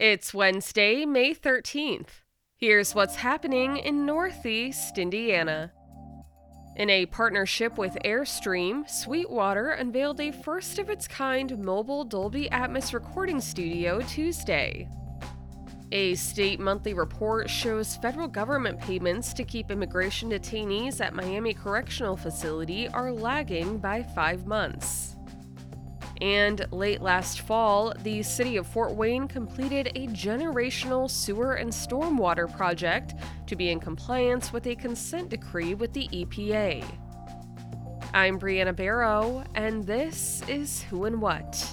It's Wednesday, May 13th. Here's what's happening in Northeast Indiana. In a partnership with Airstream, Sweetwater unveiled a first-of-its-kind mobile Dolby Atmos recording studio Tuesday. A state monthly report shows federal government payments to keep immigration detainees at Miami Correctional Facility are lagging by 5 months. And late last fall, the city of Fort Wayne completed a generational sewer and stormwater project to be in compliance with a consent decree with the EPA. I'm Brianna Barrow, and this is Who and What.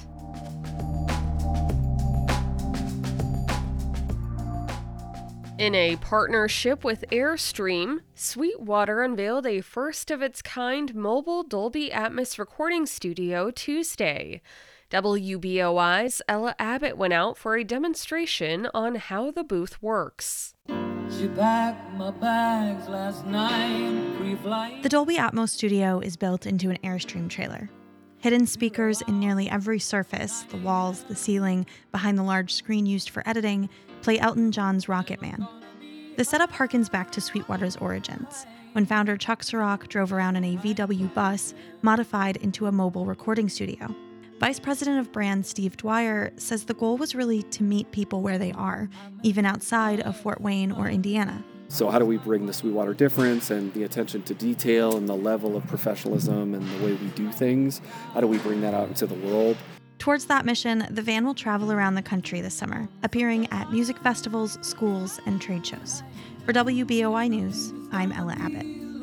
In a partnership with Airstream, Sweetwater unveiled a first-of-its-kind mobile Dolby Atmos recording studio Tuesday. WBOI's Ella Abbott went out for a demonstration on how the booth works. She packed my bags last night, pre-flight. The Dolby Atmos studio is built into an Airstream trailer. Hidden speakers in nearly every surface, the walls, the ceiling, behind the large screen used for editing, play Elton John's Rocket Man. The setup harkens back to Sweetwater's origins, when founder Chuck Sirach drove around in a VW bus modified into a mobile recording studio. Vice President of Brand Steve Dwyer says the goal was really to meet people where they are, even outside of Fort Wayne or Indiana. So how do we bring the Sweetwater difference and the attention to detail and the level of professionalism and the way we do things? How do we bring that out into the world? Towards that mission, the van will travel around the country this summer, appearing at music festivals, schools, and trade shows. For WBOI News, I'm Ella Abbott.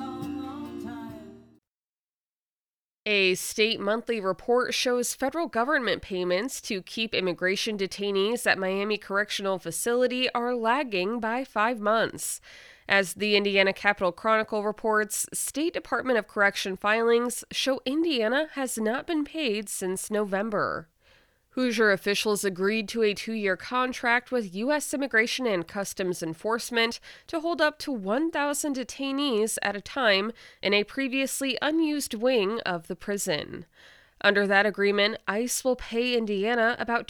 A state monthly report shows federal government payments to keep immigration detainees at Miami Correctional Facility are lagging by 5 months. As the Indiana Capitol Chronicle reports, State Department of Correction filings show Indiana has not been paid since November. Hoosier officials agreed to a 2-year contract with U.S. Immigration and Customs Enforcement to hold up to 1,000 detainees at a time in a previously unused wing of the prison. Under that agreement, ICE will pay Indiana about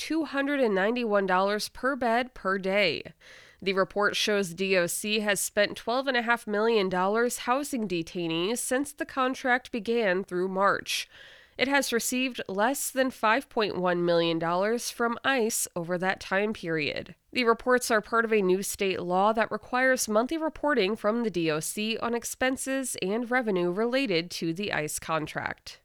$291 per bed per day. The report shows DOC has spent $12.5 million housing detainees since the contract began through March. It has received less than $5.1 million from ICE over that time period. The reports are part of a new state law that requires monthly reporting from the DOC on expenses and revenue related to the ICE contract.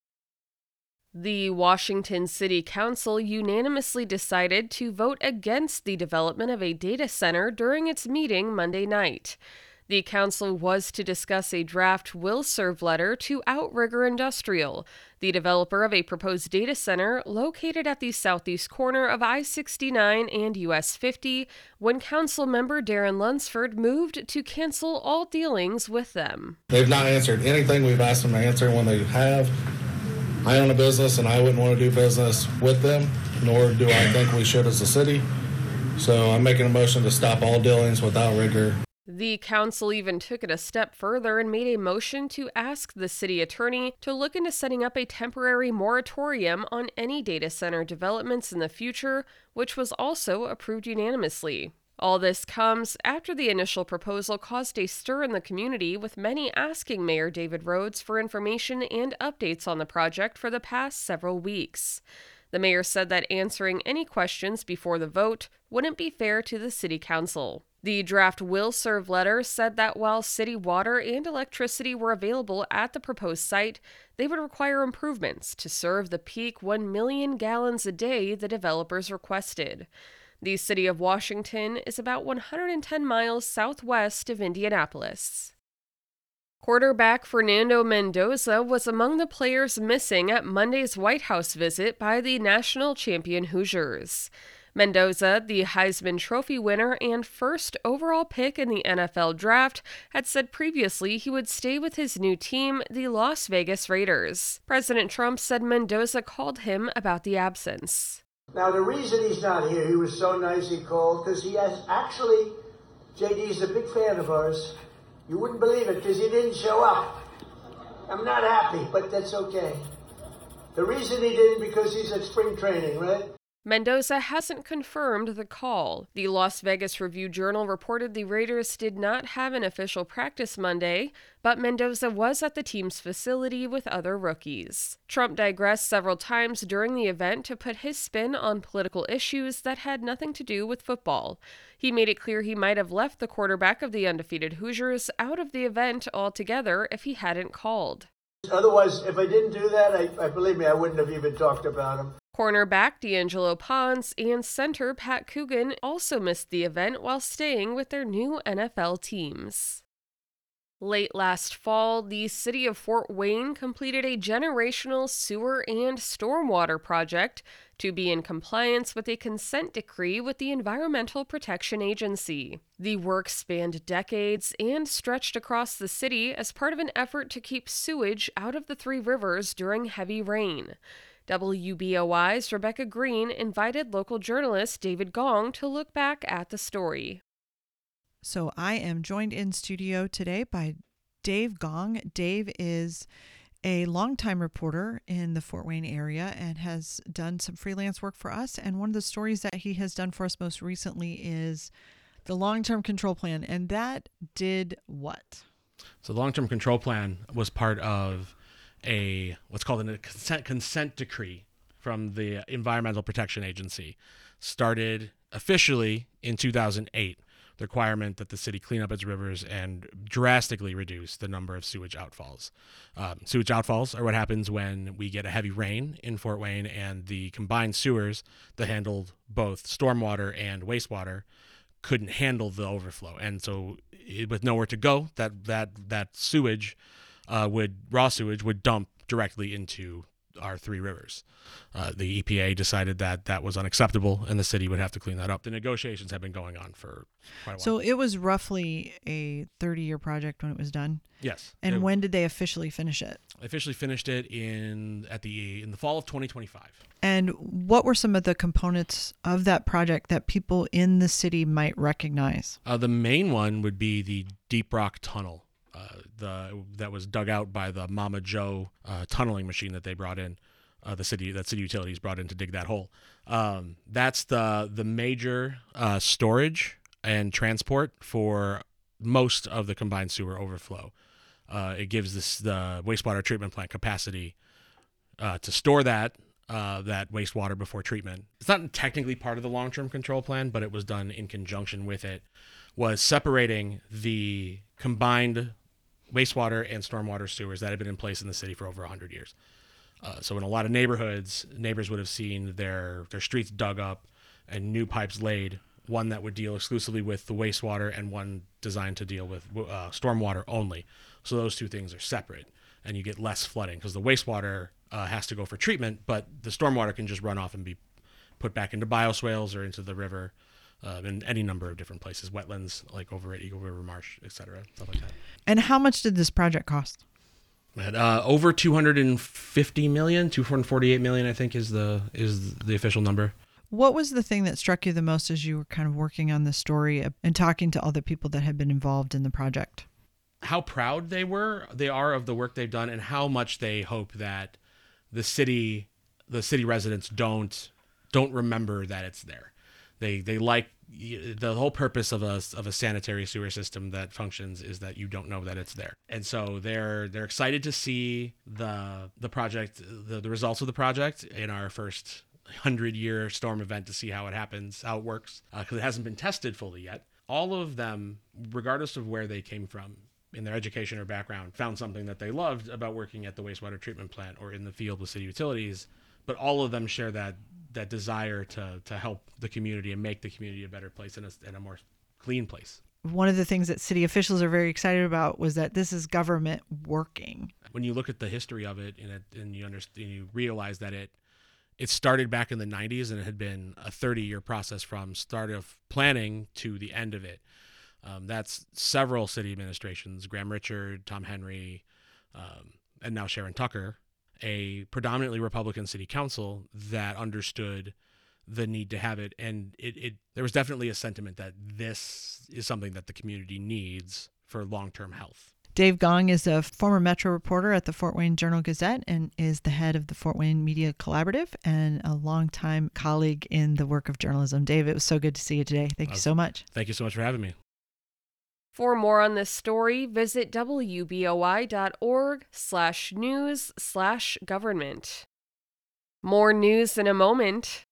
The Washington City Council unanimously decided to vote against the development of a data center during its meeting Monday night. The council was to discuss a draft will-serve letter to Outrigger Industrial, the developer of a proposed data center located at the southeast corner of I-69 and US 50, when council member Darren Lunsford moved to cancel all dealings with them. They've not answered anything we've asked them to answer. When they have, I own a business and I wouldn't want to do business with them, nor do I think we should as a city. So I'm making a motion to stop all dealings with Outrigger. The council even took it a step further and made a motion to ask the city attorney to look into setting up a temporary moratorium on any data center developments in the future, which was also approved unanimously. All this comes after the initial proposal caused a stir in the community, with many asking Mayor David Rhodes for information and updates on the project for the past several weeks. The mayor said that answering any questions before the vote wouldn't be fair to the city council. The draft will-serve letter said that while city water and electricity were available at the proposed site, they would require improvements to serve the peak 1 million gallons a day the developers requested. The city of Washington is about 110 miles southwest of Indianapolis. Quarterback Fernando Mendoza was among the players missing at Monday's White House visit by the national champion Hoosiers. Mendoza, the Heisman Trophy winner and first overall pick in the NFL draft, had said previously he would stay with his new team, the Las Vegas Raiders. President Trump said Mendoza called him about the absence. Now, the reason he's not here, he was so nice he called, because he has actually, JD is a big fan of ours. You wouldn't believe it because he didn't show up. I'm not happy, but that's okay. The reason he didn't, because he's at spring training, right? Mendoza hasn't confirmed the call. The Las Vegas Review-Journal reported the Raiders did not have an official practice Monday, but Mendoza was at the team's facility with other rookies. Trump digressed several times during the event to put his spin on political issues that had nothing to do with football. He made it clear he might have left the quarterback of the undefeated Hoosiers out of the event altogether if he hadn't called. Otherwise, if I didn't do that, I believe me, I wouldn't have even talked about him. Cornerback D'Angelo Pons and center Pat Coogan also missed the event while staying with their new NFL teams. Late last fall, the city of Fort Wayne completed a generational sewer and stormwater project to be in compliance with a consent decree with the Environmental Protection Agency. The work spanned decades and stretched across the city as part of an effort to keep sewage out of the Three Rivers during heavy rain. WBOI's Rebecca Green invited local journalist David Gong to look back at the story. So I am joined in studio today by Dave Gong. Dave is a longtime reporter in the Fort Wayne area and has done some freelance work for us. And one of the stories that he has done for us most recently is the long-term control plan. And that did what? So the long-term control plan was part of what's called a consent decree from the Environmental Protection Agency. Started officially in 2008. The requirement that the city clean up its rivers and drastically reduce the number of sewage outfalls. Sewage outfalls are what happens when we get a heavy rain in Fort Wayne, and the combined sewers that handled both stormwater and wastewater couldn't handle the overflow. And so with nowhere to go, that sewage raw sewage would dump directly into our three rivers. The EPA decided that was unacceptable, and the city would have to clean that up. The negotiations have been going on for quite a while. So it was roughly a 30-year project when it was done? Yes. And when did they officially finish it? They officially finished it in the fall of 2025. And what were some of the components of that project that people in the city might recognize? The main one would be the Deep Rock Tunnel. That was dug out by the Mama Joe tunneling machine that they brought in, city utilities brought in to dig that hole. That's the major storage and transport for most of the combined sewer overflow. It gives the wastewater treatment plant capacity to store that wastewater before treatment. It's not technically part of the long-term control plan, but it was done in conjunction with it, was separating the combined wastewater and stormwater sewers that had been in place in the city for over 100 years. So in a lot of neighborhoods, neighbors would have seen their streets dug up and new pipes laid, one that would deal exclusively with the wastewater and one designed to deal with stormwater only. So those two things are separate, and you get less flooding because the wastewater has to go for treatment, but the stormwater can just run off and be put back into bioswales or into the river. In any number of different places, wetlands like over at Eagle River Marsh, etc., stuff like that. And how much did this project cost? Over $250 million, $248 million, I think is the official number. What was the thing that struck you the most as you were kind of working on this story and talking to other people that had been involved in the project? How proud they are of the work they've done, and how much they hope that the city residents don't remember that it's there. They like the whole purpose of a sanitary sewer system that functions is that you don't know that it's there, and so they're excited to see the project, the results of the project in our first 100-year storm event, to see how it happens, how it works, because it hasn't been tested fully yet. All of them, regardless of where they came from in their education or background, found something that they loved about working at the wastewater treatment plant or in the field with city utilities. But all of them share that desire to help the community and make the community a better place and a more clean place. One of the things that city officials are very excited about was that this is government working. When you look at the history of it and you understand, you realize that it started back in the 90s, and it had been a 30-year process from start of planning to the end of it. That's several city administrations, Graham Richard, Tom Henry, and now Sharon Tucker, a predominantly Republican city council that understood the need to have it. And there was definitely a sentiment that this is something that the community needs for long-term health. Dave Gong is a former Metro reporter at the Fort Wayne Journal-Gazette and is the head of the Fort Wayne Media Collaborative and a longtime colleague in the work of journalism. Dave, it was so good to see you today. Thank you so much. Thank you so much for having me. For more on this story, visit wboi.org/news/government. More news in a moment.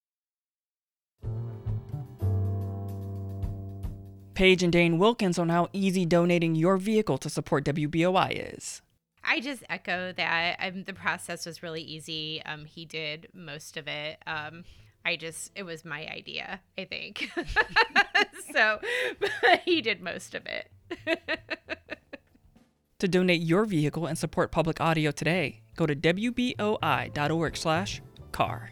Paige and Dane Wilkins on how easy donating your vehicle to support WBOI is. I just echo that. The process was really easy. He did most of it. It was my idea, I think. So he did most of it. To donate your vehicle and support public audio today, go to wboi.org/car.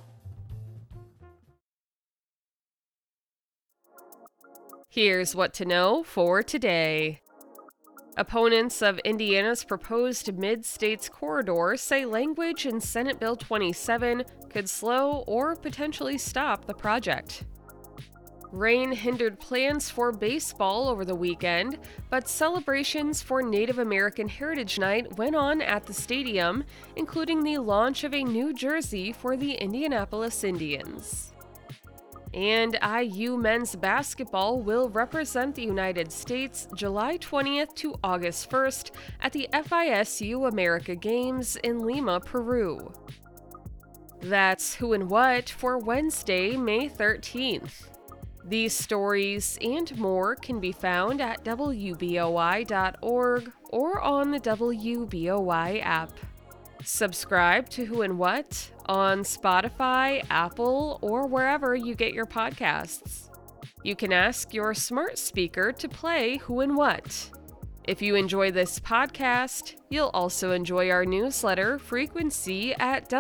Here's what to know for today. Opponents of Indiana's proposed mid-states corridor say language in Senate Bill 27 could slow or potentially stop the project. Rain hindered plans for baseball over the weekend, but celebrations for Native American Heritage Night went on at the stadium, including the launch of a new jersey for the Indianapolis Indians. And IU men's basketball will represent the United States July 20th to August 1st at the FISU America Games in Lima, Peru. That's Who and What for Wednesday, May 13th. These stories and more can be found at WBOI.org or on the WBOI app. Subscribe to Who and What on Spotify, Apple, or wherever you get your podcasts. You can ask your smart speaker to play Who and What. If you enjoy this podcast, you'll also enjoy our newsletter Frequency at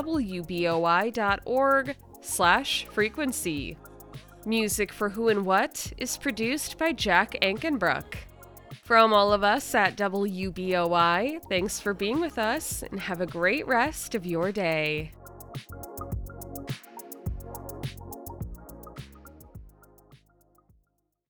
WBOI.org/frequency. Music for Who and What is produced by Jack Ankenbrook. From all of us at WBOI, thanks for being with us and have a great rest of your day.